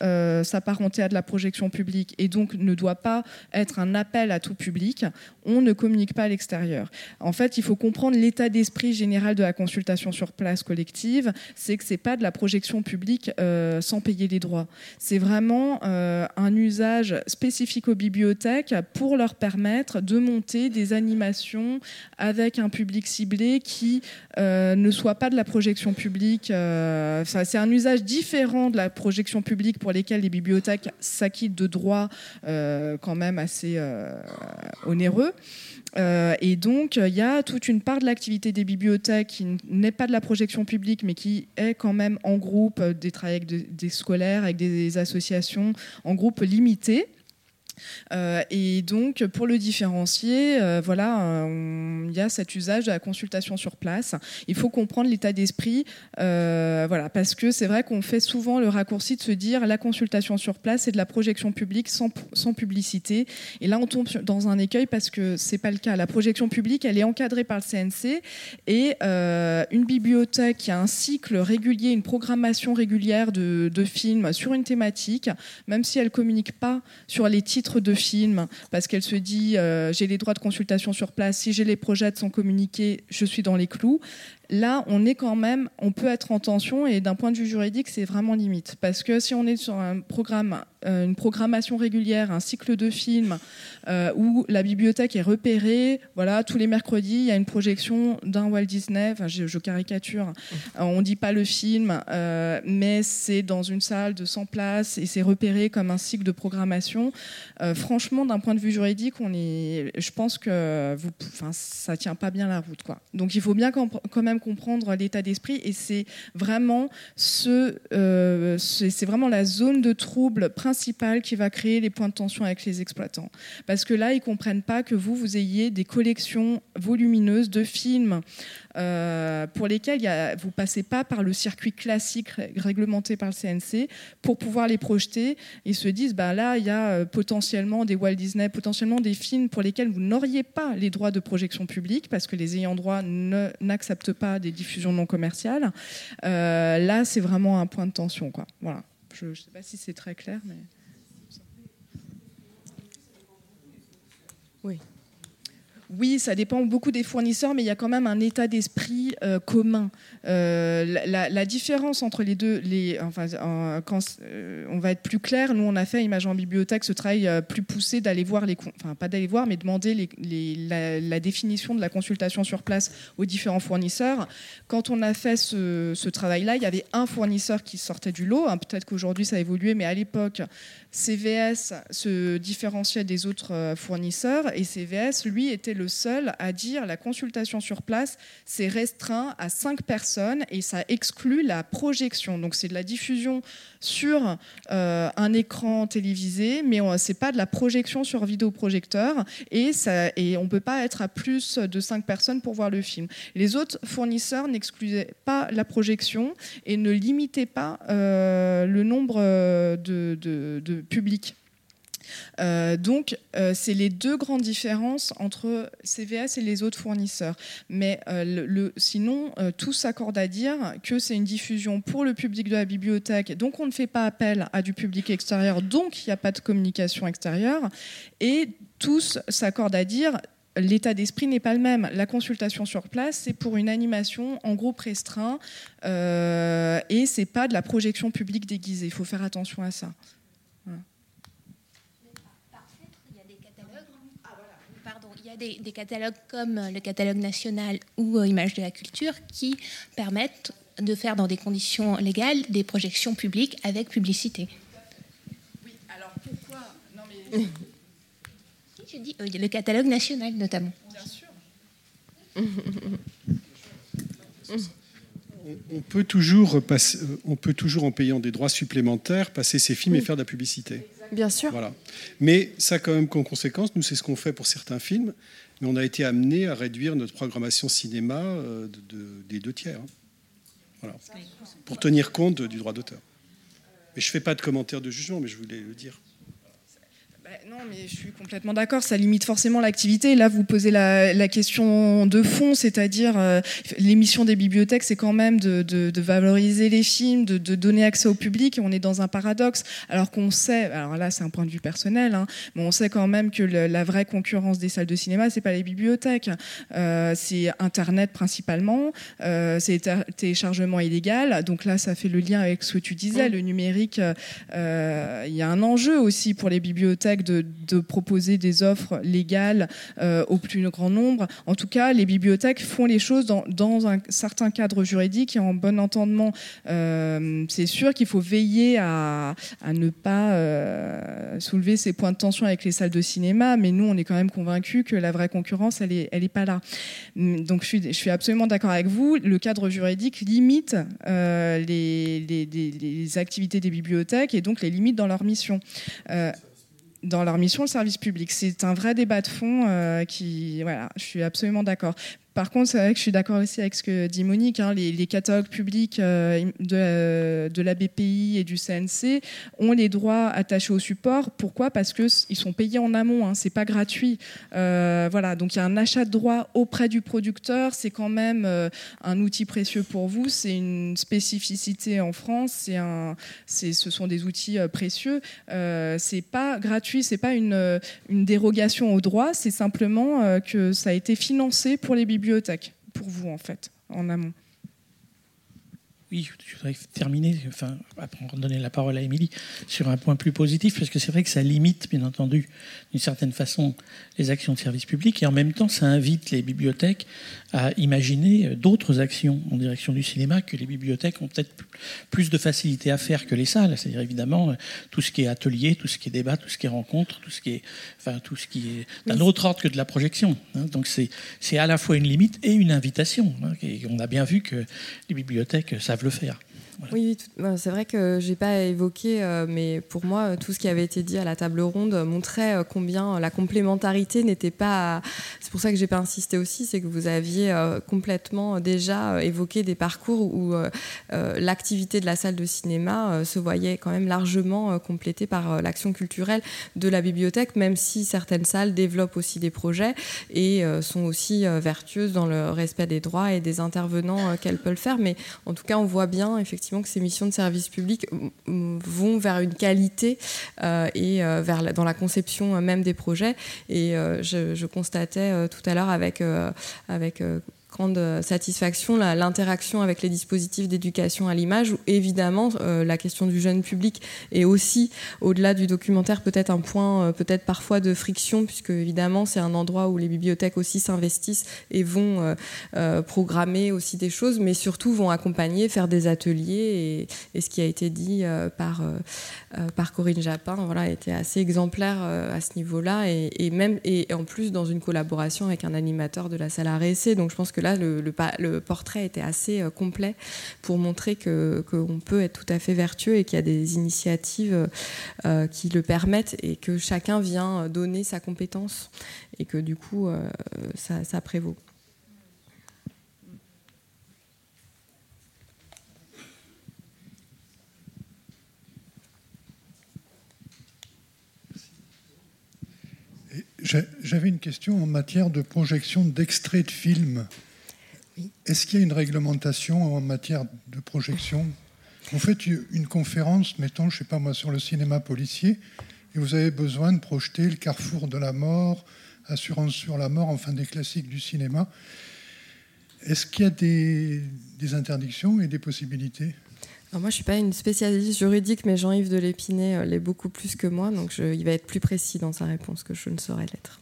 s'apparenter à de la projection publique et donc ne doit pas être un appel à tout public, on ne communique pas à l'extérieur. En fait, il faut comprendre l'état d'esprit général de la consultation sur place collective, c'est que c'est pas de la projection publique sans payer les droits. C'est vraiment un usage spécifique aux bibliothèques pour leur permettre de monter des animations avec un public ciblé qui ne soit pas de la projection publique. C'est un usage différent de la projection publique pour lesquels les bibliothèques s'acquittent de droits quand même assez onéreux. Et donc, il y a toute une part de l'activité des bibliothèques qui n'est pas de la projection publique, mais qui est quand même en groupe, des travails avec des scolaires, avec des associations, en groupe limité. Et donc, pour le différencier, il y a cet usage de la consultation sur place. Il faut comprendre l'état d'esprit, parce que c'est vrai qu'on fait souvent le raccourci de se dire la consultation sur place, c'est de la projection publique sans publicité. Et là, on tombe dans un écueil parce que c'est pas le cas. La projection publique, elle est encadrée par le CNC et une bibliothèque qui a un cycle régulier, une programmation régulière de films sur une thématique, même si elle communique pas sur les titres de films parce qu'elle se dit j'ai les droits de consultation sur place, si je les projette sans communiquer, je suis dans les clous. Là, on peut être en tension et d'un point de vue juridique, c'est vraiment limite. Parce que si on est sur un programme, une programmation régulière, un cycle de films où la bibliothèque est repérée, voilà, tous les mercredis, il y a une projection d'un Walt Disney, enfin, je caricature, on ne dit pas le film, mais c'est dans une salle de 100 places et c'est repéré comme un cycle de programmation. Franchement, d'un point de vue juridique, je pense que ça ne tient pas bien la route, quoi. Donc il faut bien quand même comprendre l'état d'esprit et c'est vraiment la zone de trouble principale qui va créer les points de tension avec les exploitants. Parce que là, ils ne comprennent pas que vous ayez des collections volumineuses de films pour lesquels vous ne passez pas par le circuit classique réglementé par le CNC pour pouvoir les projeter. Ils se disent, là, il y a potentiellement des Walt Disney, potentiellement des films pour lesquels vous n'auriez pas les droits de projection publique parce que les ayants droit n'acceptent pas des diffusions non commerciales. Là, c'est vraiment un point de tension, quoi. Voilà. Je ne sais pas si c'est très clair, mais... Oui. Oui, ça dépend beaucoup des fournisseurs, mais il y a quand même un état d'esprit commun. La différence entre les deux, quand on va être plus clair, nous on a fait Images en bibliothèque ce travail plus poussé d'aller voir pas d'aller voir, mais demander la définition de la consultation sur place aux différents fournisseurs. Quand on a fait ce travail-là, il y avait un fournisseur qui sortait du lot. Peut-être qu'aujourd'hui ça a évolué, mais à l'époque, CVS se différenciait des autres fournisseurs et CVS, lui, était le seul à dire la consultation sur place, c'est restreint à 5 personnes et ça exclut la projection. Donc c'est de la diffusion sur un écran télévisé, mais c'est pas de la projection sur vidéoprojecteur et on peut pas être à plus de 5 personnes pour voir le film. Les autres fournisseurs n'excluaient pas la projection et ne limitaient pas le nombre de public. Donc, c'est les deux grandes différences entre CVS et les autres fournisseurs. Mais sinon, tous s'accordent à dire que c'est une diffusion pour le public de la bibliothèque, donc on ne fait pas appel à du public extérieur, donc il n'y a pas de communication extérieure. Et tous s'accordent à dire l'état d'esprit n'est pas le même. La consultation sur place, c'est pour une animation en groupe restreint et c'est pas de la projection publique déguisée. Il faut faire attention à ça. Voilà. Il y a des catalogues comme le catalogue national ou Images de la culture qui permettent de faire dans des conditions légales des projections publiques avec publicité. Oui, alors pourquoi non, mais... Je dis le catalogue national notamment. Bien sûr. On peut toujours, en payant des droits supplémentaires, passer ces films et faire de la publicité. Bien sûr. Voilà. Mais ça, quand même, comme conséquence, nous, c'est ce qu'on fait pour certains films, mais on a été amené à réduire notre programmation cinéma des 2/3. Hein. Voilà. Pour tenir compte du droit d'auteur. Mais je ne fais pas de commentaire de jugement, mais je voulais le dire. Non, mais je suis complètement d'accord. Ça limite forcément l'activité. Là, vous posez la question de fond, c'est-à-dire l'émission des bibliothèques, c'est quand même de valoriser les films, de donner accès au public. Et on est dans un paradoxe. Alors qu'on sait, alors là, c'est un point de vue personnel, hein, mais on sait quand même que la vraie concurrence des salles de cinéma, c'est pas les bibliothèques, c'est Internet principalement, c'est téléchargement illégal. Donc là, ça fait le lien avec ce que tu disais, le numérique. Il y a un enjeu aussi pour les bibliothèques de proposer des offres légales au plus grand nombre. En tout cas, les bibliothèques font les choses dans un certain cadre juridique et en bon entendement. C'est sûr qu'il faut veiller à ne pas soulever ces points de tension avec les salles de cinéma, mais nous, on est quand même convaincus que la vraie concurrence, elle est pas là. Donc, je suis absolument d'accord avec vous. Le cadre juridique limite les activités des bibliothèques et donc les limite dans leur mission. Dans leur mission, le service public. C'est un vrai débat de fond voilà, je suis absolument d'accord. Par contre, c'est vrai que je suis d'accord aussi avec ce que dit Monique. Hein, les catalogues publics de la BPI et du CNC ont les droits attachés au support. Pourquoi ? Parce qu'ils sont payés en amont. Hein, c'est pas gratuit. Voilà. Donc il y a un achat de droits auprès du producteur. C'est quand même un outil précieux pour vous. C'est une spécificité en France. Ce sont des outils précieux. C'est pas gratuit. C'est pas une dérogation au droit. C'est simplement que ça a été financé pour les bibliothèques, pour vous en fait, en amont. Oui, je voudrais terminer, après donner la parole à Émilie, sur un point plus positif, parce que c'est vrai que ça limite, bien entendu, d'une certaine façon, les actions de service public, et en même temps, ça invite les bibliothèques à imaginer d'autres actions en direction du cinéma que les bibliothèques ont peut-être plus de facilité à faire que les salles. C'est-à-dire, évidemment, tout ce qui est atelier, tout ce qui est débat, tout ce qui est rencontre, tout ce qui est d'un autre ordre que de la projection. Hein. Donc, c'est à la fois une limite et une invitation. Hein, et on a bien vu que les bibliothèques savent le faire. Voilà. Oui, c'est vrai que je n'ai pas évoqué, mais pour moi, tout ce qui avait été dit à la table ronde montrait combien la complémentarité n'était pas... C'est pour ça que je n'ai pas insisté aussi, c'est que vous aviez complètement déjà évoqué des parcours où l'activité de la salle de cinéma se voyait quand même largement complétée par l'action culturelle de la bibliothèque, même si certaines salles développent aussi des projets et sont aussi vertueuses dans le respect des droits et des intervenants qu'elles peuvent faire. Mais en tout cas, on voit bien, effectivement, que ces missions de service public vont vers une qualité et dans la conception même des projets. Et je constatais tout à l'heure avec grande satisfaction l'interaction avec les dispositifs d'éducation à l'image, où évidemment la question du jeune public est aussi, au-delà du documentaire, peut-être un point peut-être parfois de friction, puisque évidemment c'est un endroit où les bibliothèques aussi s'investissent et vont programmer aussi des choses, mais surtout vont accompagner, faire des ateliers, et ce qui a été dit par Corinne Japin, voilà, était assez exemplaire à ce niveau-là, et en plus dans une collaboration avec un animateur de la salle RSC. Donc je pense que là, le portrait était assez complet pour montrer qu'on peut être tout à fait vertueux et qu'il y a des initiatives qui le permettent et que chacun vient donner sa compétence et que du coup, ça prévaut. J'avais une question en matière de projection d'extraits de films. Oui. Est-ce qu'il y a une réglementation en matière de projection ? Vous faites une conférence, mettons, je ne sais pas moi, sur le cinéma policier, et vous avez besoin de projeter Le Carrefour de la mort, Assurance sur la mort, enfin des classiques du cinéma. Est-ce qu'il y a des interdictions et des possibilités ? Alors moi, je ne suis pas une spécialiste juridique, mais Jean-Yves de Lépinay l'est beaucoup plus que moi, donc il va être plus précis dans sa réponse que je ne saurais l'être.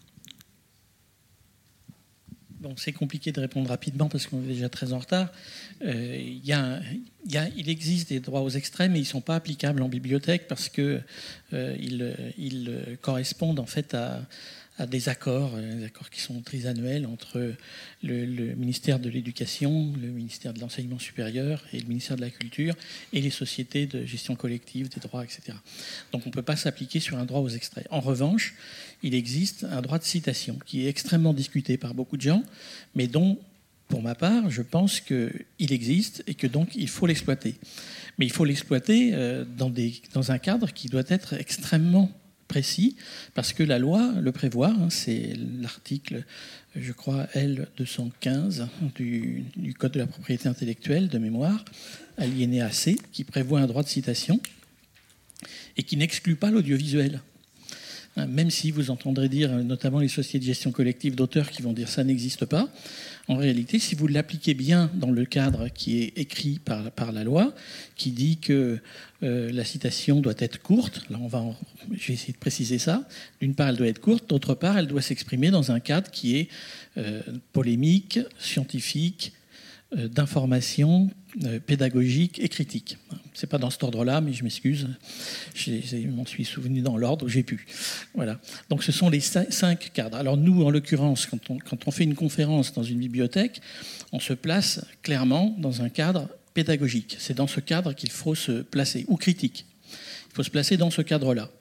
Bon, c'est compliqué de répondre rapidement parce qu'on est déjà très en retard. Il existe des droits aux extraits, mais ils ne sont pas applicables en bibliothèque parce qu'ils correspondent en fait à des accords qui sont trisannuels entre le ministère de l'Éducation, le ministère de l'Enseignement supérieur et le ministère de la Culture et les sociétés de gestion collective des droits, etc. Donc on ne peut pas s'appliquer sur un droit aux extraits. En revanche, il existe un droit de citation qui est extrêmement discuté par beaucoup de gens, mais dont, pour ma part, je pense qu'il existe et que donc il faut l'exploiter. Mais il faut l'exploiter dans un cadre qui doit être extrêmement précis, parce que la loi le prévoit, c'est l'article, je crois, L215 du Code de la propriété intellectuelle de mémoire, alinéa C, qui prévoit un droit de citation et qui n'exclut pas l'audiovisuel. Même si vous entendrez dire, notamment les sociétés de gestion collective d'auteurs qui vont dire ça n'existe pas, en réalité, si vous l'appliquez bien dans le cadre qui est écrit par la loi, qui dit que la citation doit être courte, là je vais essayer de préciser ça, d'une part elle doit être courte, d'autre part elle doit s'exprimer dans un cadre qui est polémique, scientifique, d'information, pédagogique et critique. C'est pas dans cet ordre-là, mais je m'excuse. Je m'en suis souvenu dans l'ordre où j'ai pu. Voilà. Donc ce sont les 5 cadres. Alors nous, en l'occurrence, quand on fait une conférence dans une bibliothèque, on se place clairement dans un cadre pédagogique. C'est dans ce cadre qu'il faut se placer, ou critique. Il faut se placer dans ce cadre-là.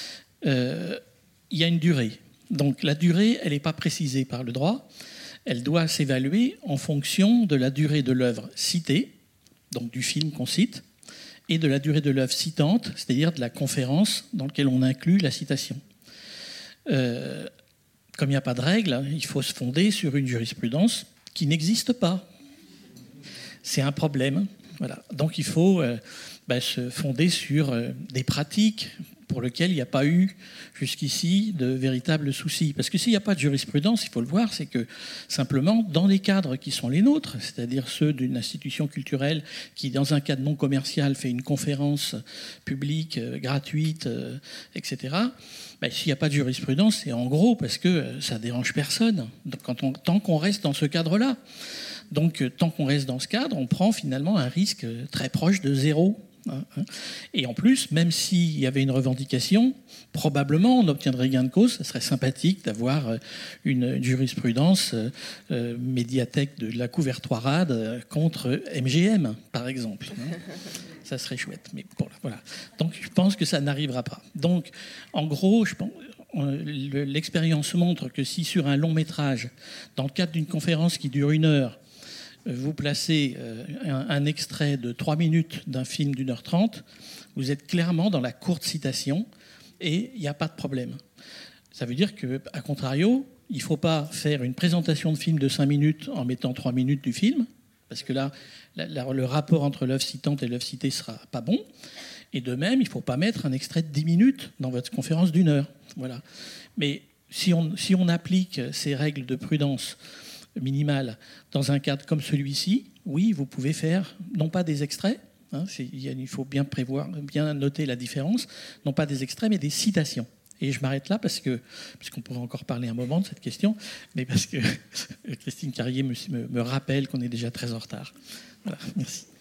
Il y a une durée. Donc la durée, elle n'est pas précisée par le droit. Elle doit s'évaluer en fonction de la durée de l'œuvre citée, donc du film qu'on cite, et de la durée de l'œuvre citante, c'est-à-dire de la conférence dans laquelle on inclut la citation. Comme il n'y a pas de règle, il faut se fonder sur une jurisprudence qui n'existe pas. C'est un problème. Voilà. Donc il faut se fonder sur des pratiques pour lesquelles il n'y a pas eu jusqu'ici de véritables soucis. Parce que s'il n'y a pas de jurisprudence, il faut le voir, c'est que simplement, dans les cadres qui sont les nôtres, c'est-à-dire ceux d'une institution culturelle qui, dans un cadre non commercial, fait une conférence publique, gratuite, etc., s'il n'y a pas de jurisprudence, c'est en gros parce que ça ne dérange personne, tant qu'on reste dans ce cadre-là. Donc, tant qu'on reste dans ce cadre, on prend finalement un risque très proche de zéro. Et en plus, même s'il y avait une revendication, probablement on obtiendrait gain de cause. Ce serait sympathique d'avoir une jurisprudence médiathèque de la couvertoirade contre MGM, par exemple. Ça serait chouette. Mais bon, voilà. Donc je pense que ça n'arrivera pas. Donc, en gros, je pense, l'expérience montre que si sur un long métrage, dans le cadre d'une conférence qui dure 1 heure, vous placez un extrait de 3 minutes d'un film d'1h30, vous êtes clairement dans la courte citation et il n'y a pas de problème. Ça veut dire qu'à contrario, il ne faut pas faire une présentation de film de 5 minutes en mettant 3 minutes du film, parce que là, le rapport entre l'œuvre citante et l'œuvre citée ne sera pas bon. Et de même, il ne faut pas mettre un extrait de 10 minutes dans votre conférence d'1 heure. Voilà. Mais si on applique ces règles de prudence minimale dans un cadre comme celui-ci, oui, vous pouvez faire, non pas des extraits, il faut bien noter la différence, non pas des extraits, mais des citations. Et je m'arrête là puisqu'on pourrait encore parler un moment de cette question, mais parce que Christine Carrier me rappelle qu'on est déjà très en retard. Voilà, merci.